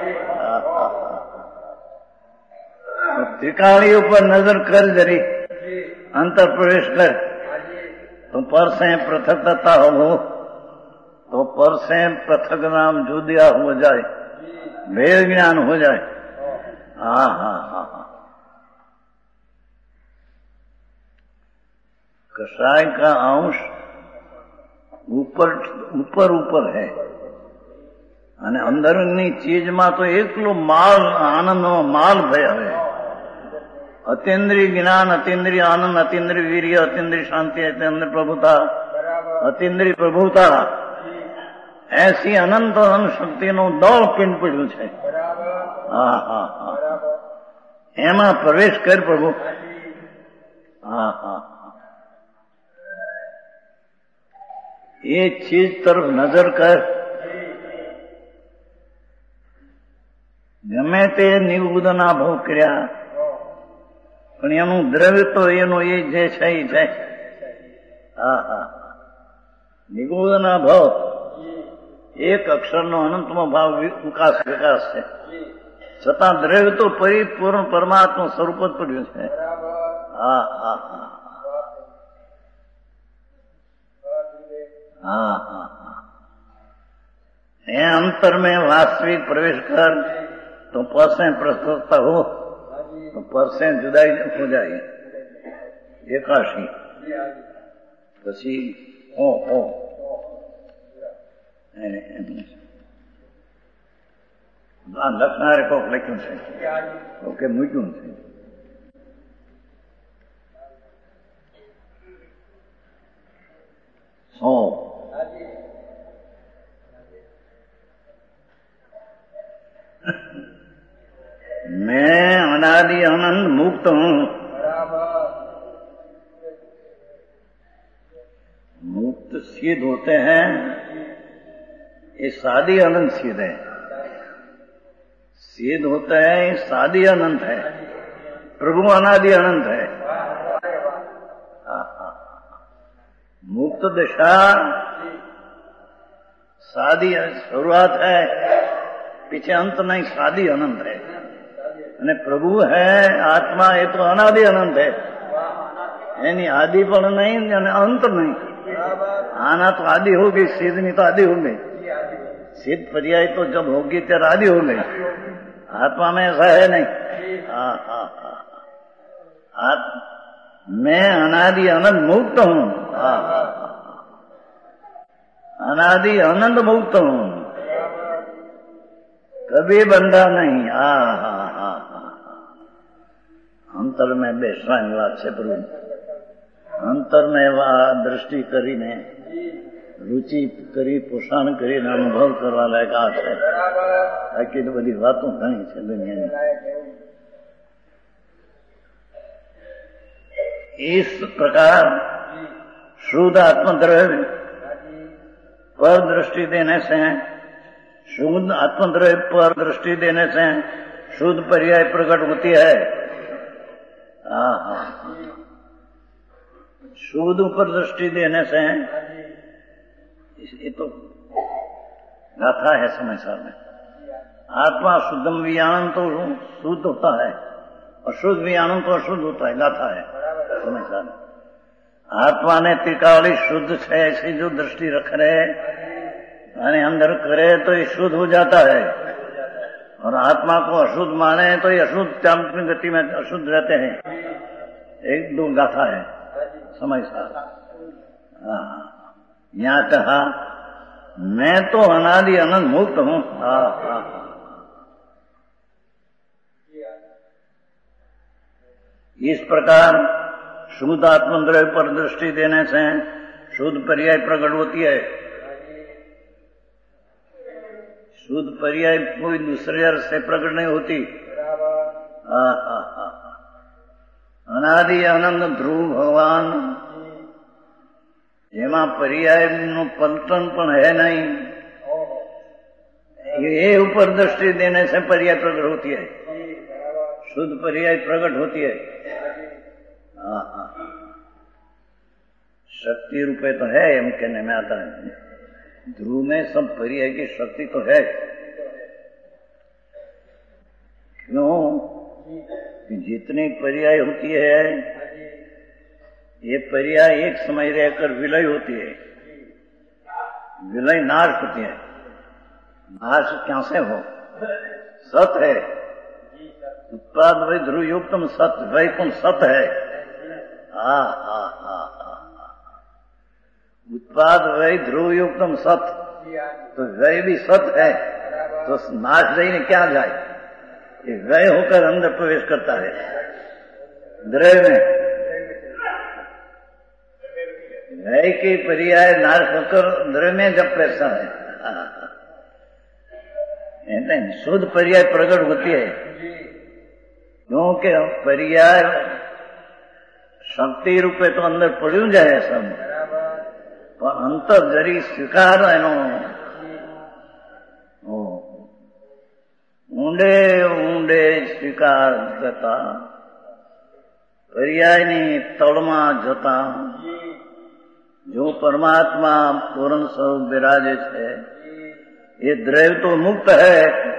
त्रिकाली ऊपर नजर कर जरी, अंतर प्रवेश कर तो पर से पृथकता हो, तो पर से पृथक नाम जुदिया हो जाए, भेद ज्ञान हो जाए। हाँ हाँ हाँ हाँ कषाय का अंश ऊपर ऊपर ऊपर है, અને અંદરની ચીજમાં તો એકલો માલ આનંદનો માલ ભયા है। अतीन्द्रिय ज्ञान, अतीन्द्रिय आनंद, अतीन्द्रिय वीर्य, अतीन्द्रिय शांति, अतीन्द्रिय प्रभुता, अतीन्द्रिय प्रभुता, ऐसी अनंत अनंत शक्तिનો દળ પિંડ પડ્યું છે। હા હા હા એમાં પ્રવેશ કર પ્રભુ। હા હા ये चीज तरफ नजर कर, ગમે તે નિવુદના ભાવ કર્યા પણ એનું દ્રવ્ય તો એનો એ જે છે એ છે. હા હા નિવુદના ભાવ એક અક્ષરનો અનંતમાં ભાવ વિકાસ વિકાસ છે, છતાં દ્રવ્ય તો પરિપૂર્ણ પરમાત્મા સ્વરૂપ જ પડ્યું છે. હા હા હા हाँ हाँ हाँ ये अंतर में वास्तविक प्रवेश कर तो परसें प्रस्तुतता हो तो परसें जुदाई हो जाए एकाशी પછી ओ ओ લખનારે કોક લખ્યું છે ઓકે મૂક્યું છે. સો मैं अनादि आनंद मुक्त हूं. मुक्त सिद्ध होते हैं ये सादी अनंत सिद्ध है. सिद्ध होता है ये सादी अनंत है. प्रभु अनादि अनंत है. मुक्त दशा सादी शुरुआत है, पीछे अंत नहीं, सादी अनंत है. અને પ્રભુ હે આત્મા એ તો અનાદિ અનંત है, એની आदि પણ नहीं અને अंत नहीं. आना तो आदि होगी, सिद्ध नहीं तो आदि हो गई. सिद्ध पर्याय तो जब होगी ત્યારે आदि हो गई. आत्मा में ऐसा है नहीं. हाँ हाँ हाँ मैं अनादि अनंत मुक्त हूं. हाँ हाँ अनादि अनंत मुक्त हूं, कभी बंधा नहीं. हाँ हाँ हाँ अंतर में બેસવાની વાત છે. પ્રભુ અંતર ને દ્રષ્ટિ કરીને રુચિ કરી પોષણ કરીને અનુભવ કરવા લાયક આ છે. બાકી તો બધી વાતો ઘણી છે દુનિયાની. इस प्रकार शुद्ध आत्मद्रव्य पर दृष्टि देने से, शुद्ध आत्मद्रव्य पर दृष्टि देने से शुद्ध पर्याय प्रकट होती है. हाँ हाँ शुद्ध ऊपर दृष्टि देने से ये तो गाथा है समाचार में. आत्मा शुद्धम विज्ञान तो शुद्ध होता है, अशुद्ध विज्ञान तो अशुद्ध होता है. गाथा है समाचार में. आत्मा ने त्रिकाली शुद्ध है ऐसी जो दृष्टि रख रहे અને अंदर करे तो ये शुद्ध हो जाता है, और आत्मा को अशुद्ध माने तो ये अशुद्ध चांपनी गति में अशुद्ध रहते हैं. एक दो गाथा है समझ सा. यहाँ कहा मैं तो अनादि अनंत मुक्त हूं. हाँ हाँ इस प्रकार शुद्ध आत्मद्रव्य पर दृष्टि देने से शुद्ध पर्याय प्रकट होती है. शुद्ध पर्याय कोई दूसरे अर्थ से प्रकट नहीं होती. हाँ हाँ हाँ अनादि आनंद ध्रुव भगवान જેમાં પર્યાયનું પલટન પણ है नहीं, ये ऊपर दृष्टि देने से पर्याय प्रकट होती है. शुद्ध पर्याय प्रकट होती है. हाँ हाँ शक्ति रूपे तो है हम कहने में आता है. ध्रुव में सब पर्याय की शक्ति तो है. क्यों कि जितनी पर्याय होती है ये पर्याय एक समय रहकर विलय होती है. विलय नाश होती है. नाश क्या से हो? सत है. उत्पाद वही ध्रुव युक्तम सत वैकुम सत है. हा हा हा हा उत्पाद वही ध्रुव युक्तम सत, तो वह भी सत है. तो नाश रही ने क्या जाए? ये वह होकर अंदर प्रवेश करता है द्रव्य में. वह की पर्याय नाश होकर द्रव्य में जब प्रवेश है, शुद्ध पर्याय प्रकट होती है. क्योंकि पर्याय शक्ति रूपे तो अंदर पड़ू जाए सब, પણ અંતર જરી સ્વીકાર એનો ઊંડે ઊંડે સ્વીકાર થતા પર્યાયની તળમાં જતા જો પરમાત્मा પૂर्ण સ્વરૂપ विराजे છે ये द्रव्य तो मुक्त है,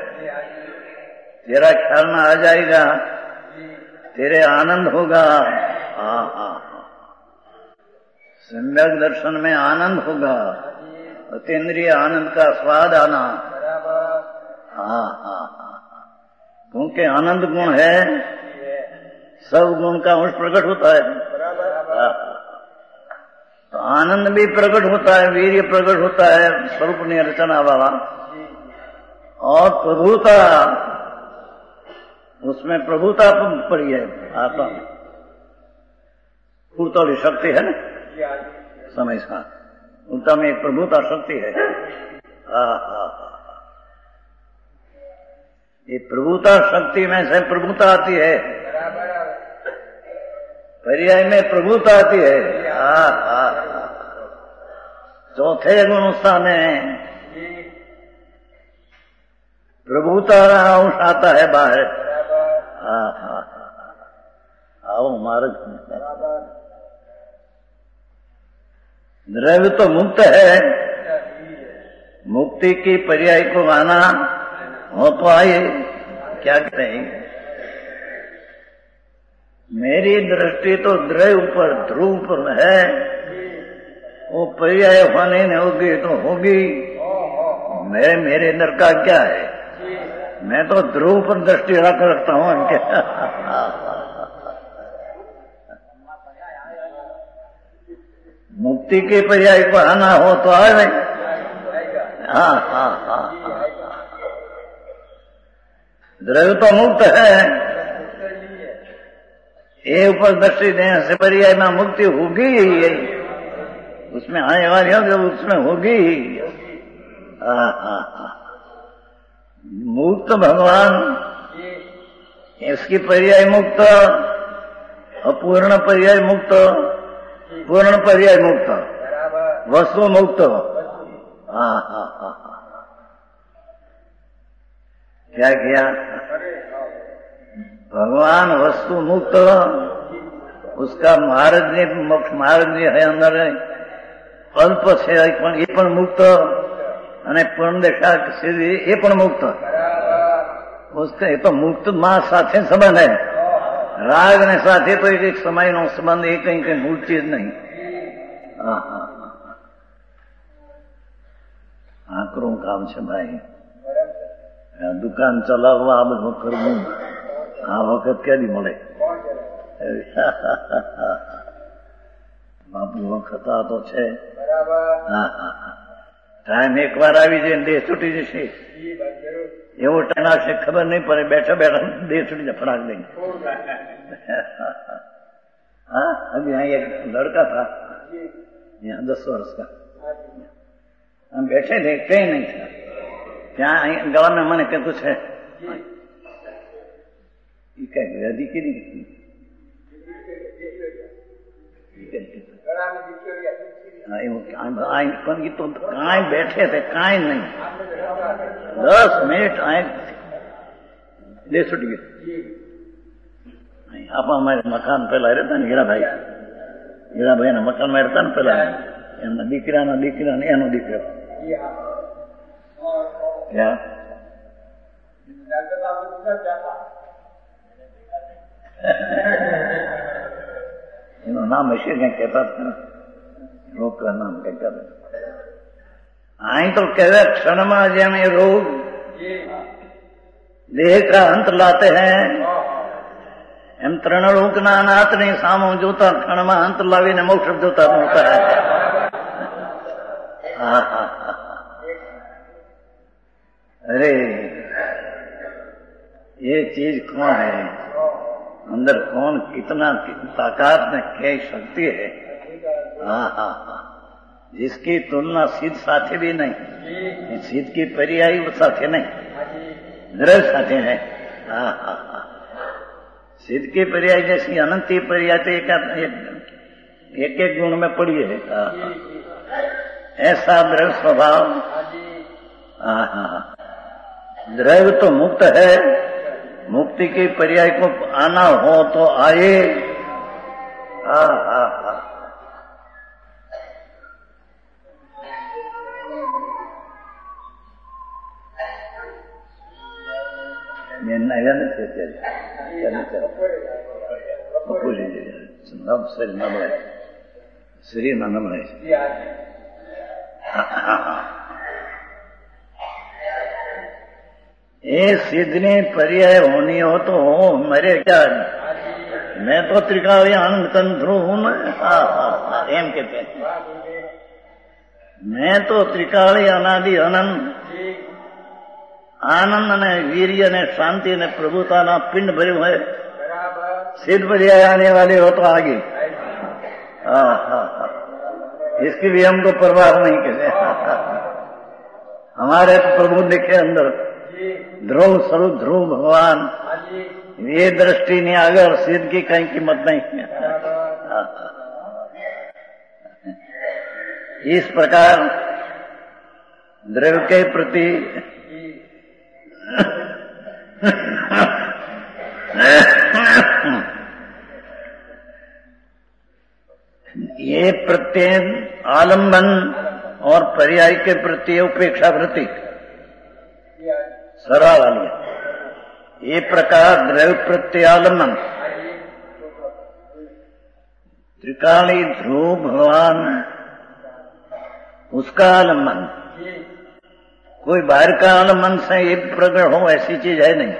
तेरा ख्याल में आ जाएगा, तेरे आनंद होगा। हाँ हाँ हाँ सम्यक दर्शन में आनंद होगा, अतीन्द्रिय आनंद का स्वाद आना। हाँ हाँ हाँ क्योंकि आनंद गुण है, सब गुण का अंश प्रकट होता है। तो आनंद भी प्रकट होता है, वीर्य प्रकट होता है, स्वरूप निरचना वाला। और प्रभुता, उसमें प्रभुता पड़ी है आत्मा में, फूर्तौली शक्ति है ना समय साथ, उल्टा में एक प्रभुता शक्ति है। हा हा ये प्रभुता शक्ति में से प्रभुता आती है, पर्याय में प्रभुता आती है। हा हा चौथे गुण में प्रभुता अंश आता है बाहर। हा हा आओ मार्ग द्रव्य तो मुक्त है, मुक्ति की पर्याय को आना हो तो आए। क्या कहते हैं, मेरी दृष्टि तो द्रव्य पर ध्रुव पर है, वो पर्याय होने नहीं होगी तो होगी। मेरे मेरे अंदर का क्या है, मैं तो ध्रुव पर दृष्टि रख रखता हूँ इनके। मुक्ति के पर्याय को आना हो तो आए भाई। हाँ हाँ हाँ द्रव्य तो मुक्त है, ये ऊपर दृष्टि देने से पर्याय में मुक्ति होगी ही, उसमें आने वाली होगी, उसमें होगी ही। हाँ हाँ हाँ मुक्त भगवान, इसकी पर्याय मुक्त, अपूर्ण पर्याय मुक्त, पूर्ण पर्याय मुक्त, वस्तु मुक्त। हाँ हाँ हाँ क्या किया भगवान, वस्तु मुक्त, उसका मार्ग ने मोक्ष मार्ग ने है अंदर अल्प से ये पण मुक्त, અને પૂર્ણ દેખા સીધી એ પણ मुक्त। उसका ये तो मुक्त मां साथे संबंध है, राग ने साथे तो एक एक समय नो संबंध, एक कहीं कहीं मूल चीज नहीं। हाँ हाँ आकरू काम છે ભાઈ, દુકાન ચલાવવા આ બધું કરવું આ વખત ક્યાંથી મળે। બાપુ વખત આ તો છે। હા હા टाइम एक बार આવી જાય દેહ છૂટી જશે, એવો ટાઈમ આવશે ખબર નહીં પડે, बैठा बैठा देह छूटी जाए फटाक देंगे। हाँ अभी यहाँ एक लड़का था यहाँ दस वर्ष का, हम बैठे थे कहीं नहीं था, ત્યાં गला में मैंने क्या कुछ है अधी की तो काई बैठे थे, काई नहीं, दस मिनट आए दे छूट गए। आप हमारे मकान पहला रहता ने हीरा भाई, हीरा भाई ना मकान में रहता ने पहला, एमना दीकरा ना दीकरा ने एनो दीकरो क्या એનું નામ હશે ક્યાં કહેતા હતા રોગ का नाम कहता था। आई तो कहते क्षण में जाने रोग देह का अंत लाते हैं, एम त्रण लोक ना अनाथ नहीं सामो जोता क्षण में अंत लावी ने मोक्ष जोता होता है। हाँ हाँ अरे ये चीज कौन है, अंदर कौन कितना ताकत में क्या शक्ति है। हाँ हाँ हाँ जिसकी तुलना सिद्ध साथे भी नहीं, सिद्ध की पर्याय साथे नहीं, द्रव्य साथे है। हाँ हाँ हाँ सिद्ध की पर्याय जैसी अनंती पर्याय तो एक एक गुण में पड़ी है। हाँ ऐसा द्रव्य स्वभाव। हाँ हाँ, द्रव्य तो मुक्त है, मुक्ति के पर्याय को आना हो तो आए। हाँ हाँ हाँ, ये नया नहीं थे नव से नव है श्री नम है। ये सिद्धने पर्याय होनी हो तो हो, मरे क्या, मैं तो त्रिकाल आनंद तंत्रु हूं मैं। एम कहते हैं, मैं तो त्रिकाली अनादि अनंत आनंद ने वीर्य ने शांति ने प्रभुता ना पिंड भर्यु है। सिद्ध पर्याय आने वाले हो तो आगे। हाँ हाँ हाँ, इसकी भी हमको परवाह नहीं कहते। हमारे तो प्रभु देखे अंदर ध्रुव स्वरूप ध्रुव भगवान, ये दृष्टि नहीं अगर सिद्ध की कहीं कीमत नहीं। इस प्रकार द्रव्य के प्रति ये प्रत्यय आलंबन और पर्याय के प्रति उपेक्षा वृत्ति सरल वाली। ये प्रकार द्रव्य प्रत्यय आलंबन, त्रिकाली ध्रुव भगवान उसका आलंबन, कोई बाहर का आलंबन से ये प्रकट हो ऐसी चीज है नहीं।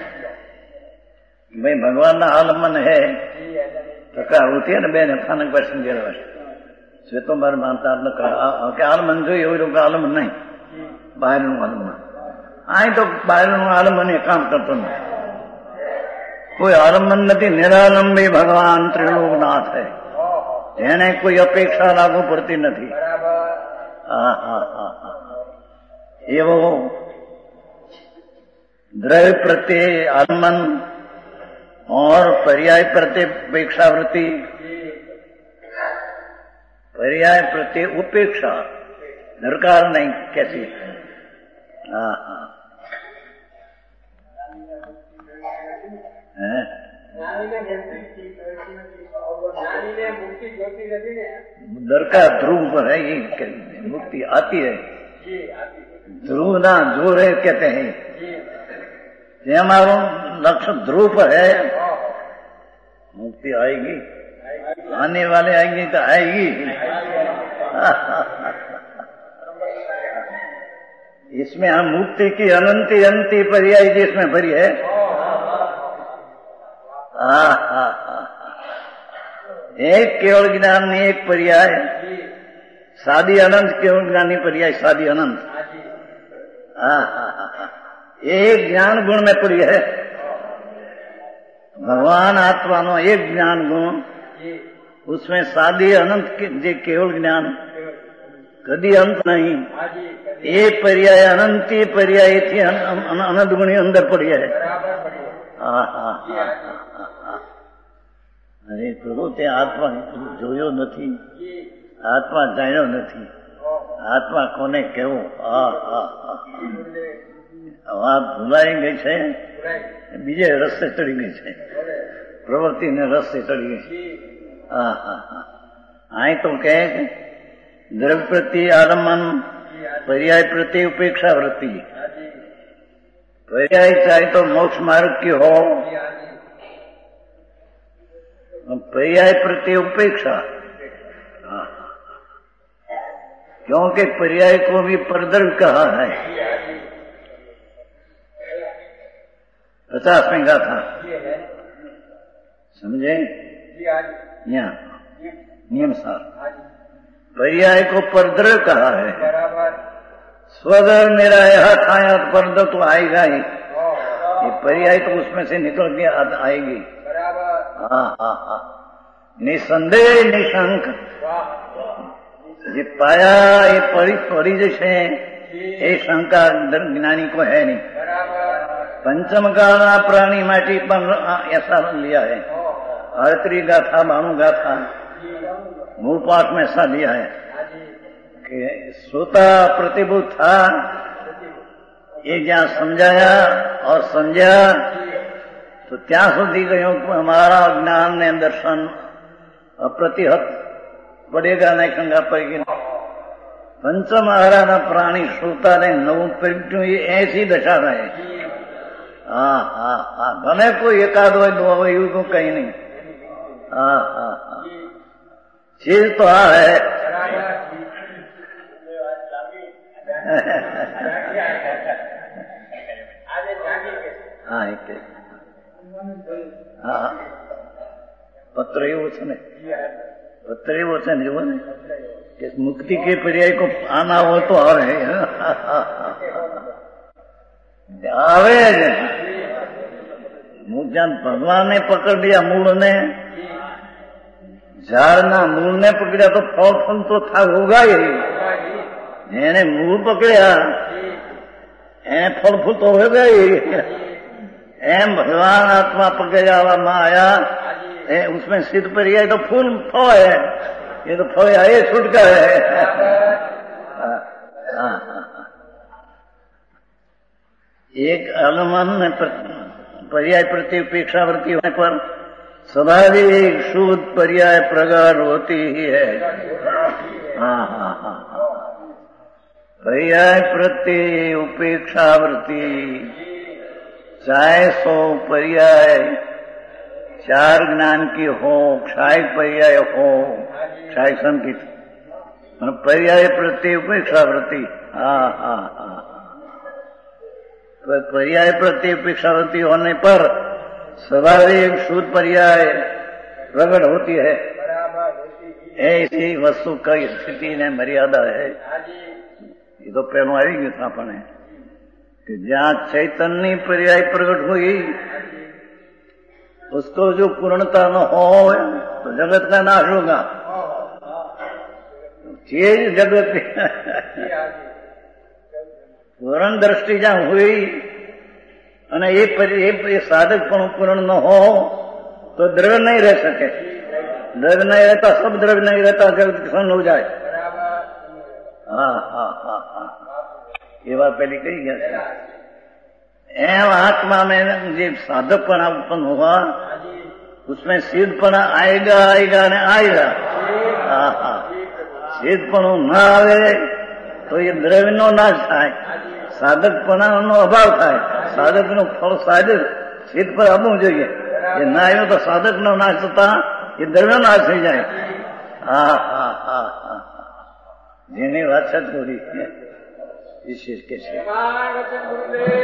भाई भगवान ना आलंबन है प्रकार होती है ना बेन स्थानक पर समझे श्वेतो बार मानता आलमन जो એવું आलमन नहीं, बाहर आलमन आए तो बाहर आलमन काम करते नहीं, कोई आलमन नहीं, निरालंबी भगवान त्रिलोकनाथ है, એને कोई अपेक्षा लागू पड़ती नहीं। हाँ हाँ हाँ हाँ, ये वो द्रव्य प्रत्यय आलमन और पर्याय प्रत्यय उपेक्षा वृत्ति, पर्याय प्रत्यय उपेक्षा दरकार नहीं कैसी। हाँ हाँ, दरकार ध्रुव पर है, ये मुक्ति आती है। ध्रुव ना जोर है कहते हैं, ये हमारा लक्ष्य ध्रुव पर है, मुक्ति आएगी, आने वाले आएंगे तो आएगी। इसमें हम मुक्ति की अनंती अंति पर्याय जिसमें भरी है। हाँ हाँ हाँ, एक केवल ज्ञान में एक पर्याय, सादी अनंत केवल ज्ञानी पर्याय सादी अनंत। हाँ हाँ हाँ, एक ज्ञान गुण में पड़ी है, भगवान आत्मा नो एक ज्ञान गुण, उसमें सादी अनंत के केवल ज्ञान कदी अंत नहीं। ये पर्याय अनंती पर्याय थी अनंत गुणी अंदर पड़ी है। हाँ हाँ हाँ हाँ, अरे प्रभु ते आत्मा जोयो नहीं, आत्मा जाण्यो नहीं, आत्मा कोने केवो। हाँ हाँ हाँ, વાત ભૂલાઈ ગઈ છે, બીજે રસ્તે ચડી ગઈ છે, પ્રવૃત્તિને રસ્તે ચડી ગઈ છે। હા હા હા, અહીં તો કહે દ્રવ્ય પ્રત્યે આલંબન, पर्याय प्रति उपेक्षा वृत्ति, पर्याय चाहे तो मोक्ष मार्ग की हो, पर्याय प्रति उपेक्षा। क्योंकि पर्याय को भी परद्रव्य कहा है। पचास में गाथा समझे, यहाँ नियम सार पर्याय को परद्रव्य कहा है। स्वदर मेरा यह खाया परद्रव्य तो आएगा ही, ये पर्याय तो उसमें से निकल के आएगी। हाँ हाँ हाँ, निसंदेह निशंक ये पाया ये पड़ी पड़ी जैसे ये शंका ज्ञानी को है नहीं। पंचम काला प्राणी माटी पर ऐसा लिया है, अड़तरी गाथा बाणु गाथा मूल पाठ में ऐसा लिया है કે શ્રોતા પ્રતિભૂત था એ જ્યાં સમજાયા और સમજ્યા તો ત્યાં સુધી કહ્યું કે हमारा ज्ञान ने दर्शन अप्रतिहत बढ़ेगा नहीं शंका पड़ेगी। पंचम आहारा प्राणी श्रोता ने नवुं प्रगट्યું એ ऐसी दशा रहे। हाँ हाँ हाँ भले कोई एकाद હોય दो હોય એવું તો કઈ નહીં। हाँ हाँ हाँ चीज तो आ है। हाँ एक हाँ पत्र एवो છે ને पत्र एवो છે ને એવો ને कि मुक्ति के पर्याय को आना हो तो आवे आवे जब भगवान ने पकड़ लिया मूल ने झाड़ना मूल ने पकड़ा तो फल फल तो था होगा ही। એને મૂળ પકડ્યા એને ફળ ફૂલ તો હોगा ही। એમ भगवान आत्मा पकड़ावा आया उसमें सिद्ध पर्याय तो फूल फल है। ये तो फल आए छुटका है। एक अनुमान में पर्याय प्रति उपेक्षावृत्ति होने पर स्वाभाविक शुद्ध पर्याय प्रगाढ़ होती ही है। हाँ हाँ हाँ पर्याय प्रति उपेक्षावृत्ति चाहे सौ पर्याय चार ज्ञान की हो क्षायिक पर्याय हो क्षायिक संकित पर्याय प्रति उपेक्षावृत्ति। हाँ हाँ हाँ पर्याय प्रति उपेक्षावृत्ति होने पर स्वाभाविक शुद्ध पर्याय प्रकट होती है। ऐसी वस्तु की स्थिति ने मर्यादा है। ये तो पहले आई गई था अपने कि जहाँ चैतन्य पर्याय प्रकट हुई उसको जो पूर्णता न हो तो जगत का नाश होगा। चीज जगत पूर्ण दृष्टि जहाँ हुई અને એ એ સાધક પણ પૂર્ણ ન हो तो द्रव्य नहीं रह सके। द्रव्य नहीं रहता सब द्रव्य नहीं रहता जगत क्षण हो जाए। हाँ हाँ हाँ हाँ ये बात पहले कही गया। एम आत्मा में जो साधकपना उत्पन्न हुआ उसमें सिद्धपना आएगा आएगा ने आएगा। हाँ हाँ सिद्धपणु न आवे तो ये द्रव्य नो नाश थाय साधकपना नो अभाव थाय। साधक नो फल साधक सिद्ध पर આપવું જોઈએ। ये ना आयो तो साधक नो नाश થતા ये द्रव्य नाश થઈ જાય। हाँ हाँ हाँ हाँ જેની વાત છે થોડી વિશેષ કે છે।